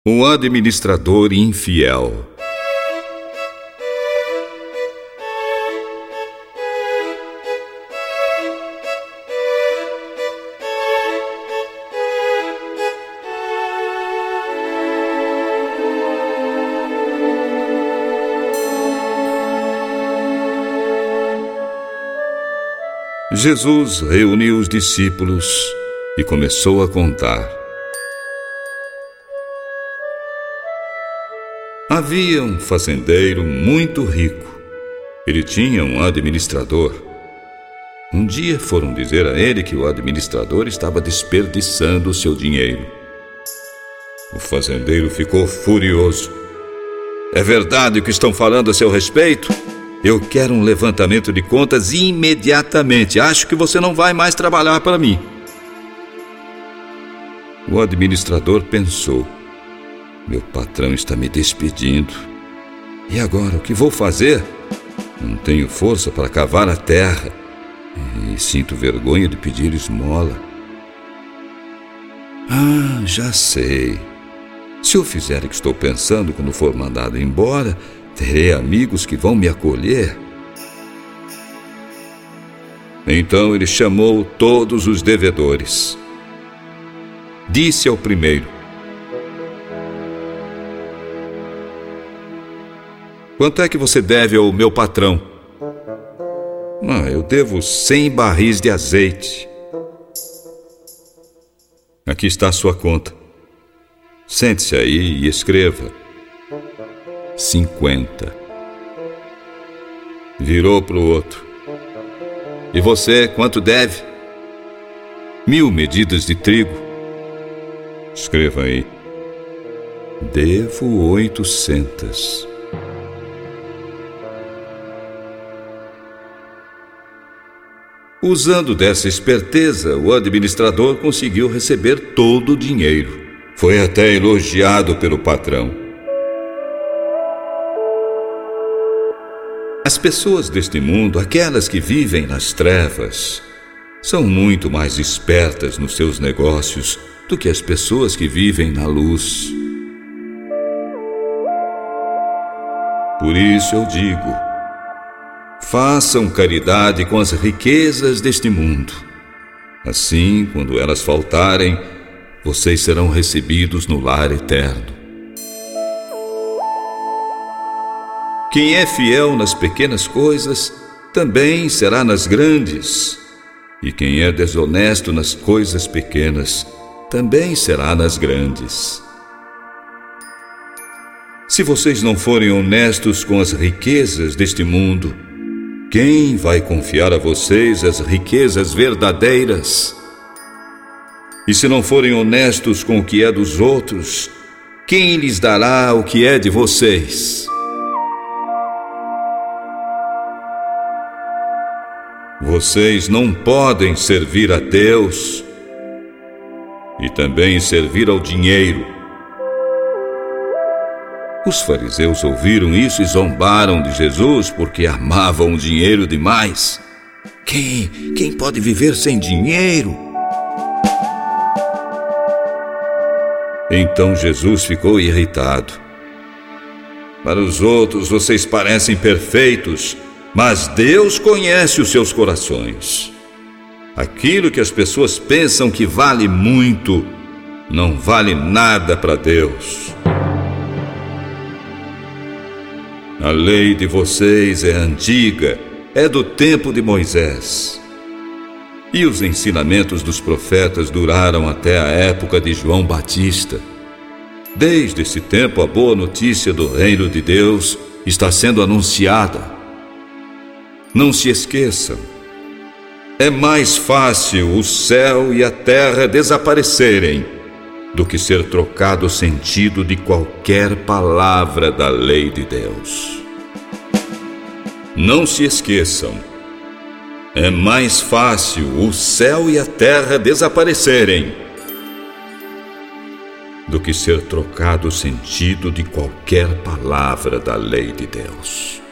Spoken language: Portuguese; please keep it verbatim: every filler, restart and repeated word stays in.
O administrador infiel. Jesus reuniu os discípulos e começou a contar. Havia um fazendeiro muito rico. Ele tinha um administrador. Um dia foram dizer a ele que o administrador estava desperdiçando o seu dinheiro. O fazendeiro ficou furioso. É verdade o que estão falando a seu respeito? Eu quero um levantamento de contas imediatamente. Acho que você não vai mais trabalhar para mim. O administrador pensou. Meu patrão está me despedindo. E agora, o que vou fazer? Não tenho força para cavar a terra. E sinto vergonha de pedir esmola. Ah, já sei. Se eu fizer o que estou pensando quando for mandado embora, terei amigos que vão me acolher. Então ele chamou todos os devedores. Disse ao primeiro: quanto é que você deve ao meu patrão? Ah, eu devo cem barris de azeite. Aqui está a sua conta. Sente-se aí e escreva. Cinquenta. Virou para o outro. E você, quanto deve? Mil medidas de trigo. Escreva aí. Devo oitocentas. Usando dessa esperteza, o administrador conseguiu receber todo o dinheiro. Foi até elogiado pelo patrão. As pessoas deste mundo, aquelas que vivem nas trevas, são muito mais espertas nos seus negócios do que as pessoas que vivem na luz. Por isso eu digo: façam caridade com as riquezas deste mundo. Assim, quando elas faltarem, vocês serão recebidos no lar eterno. Quem é fiel nas pequenas coisas, também será nas grandes. E quem é desonesto nas coisas pequenas, também será nas grandes. Se vocês não forem honestos com as riquezas deste mundo, quem vai confiar a vocês as riquezas verdadeiras? E se não forem honestos com o que é dos outros, quem lhes dará o que é de vocês? Vocês não podem servir a Deus e também servir ao dinheiro. Os fariseus ouviram isso e zombaram de Jesus porque amavam o dinheiro demais. Quem, quem pode viver sem dinheiro? Então Jesus ficou irritado. Para os outros vocês parecem perfeitos, mas Deus conhece os seus corações. Aquilo que as pessoas pensam que vale muito, não vale nada para Deus. A lei de vocês é antiga, é do tempo de Moisés. E os ensinamentos dos profetas duraram até a época de João Batista. Desde esse tempo, a boa notícia do reino de Deus está sendo anunciada. Não se esqueçam, é mais fácil o céu e a terra desaparecerem do que ser trocado o sentido de qualquer palavra da lei de Deus. Não se esqueçam, é mais fácil o céu e a terra desaparecerem do que ser trocado o sentido de qualquer palavra da lei de Deus.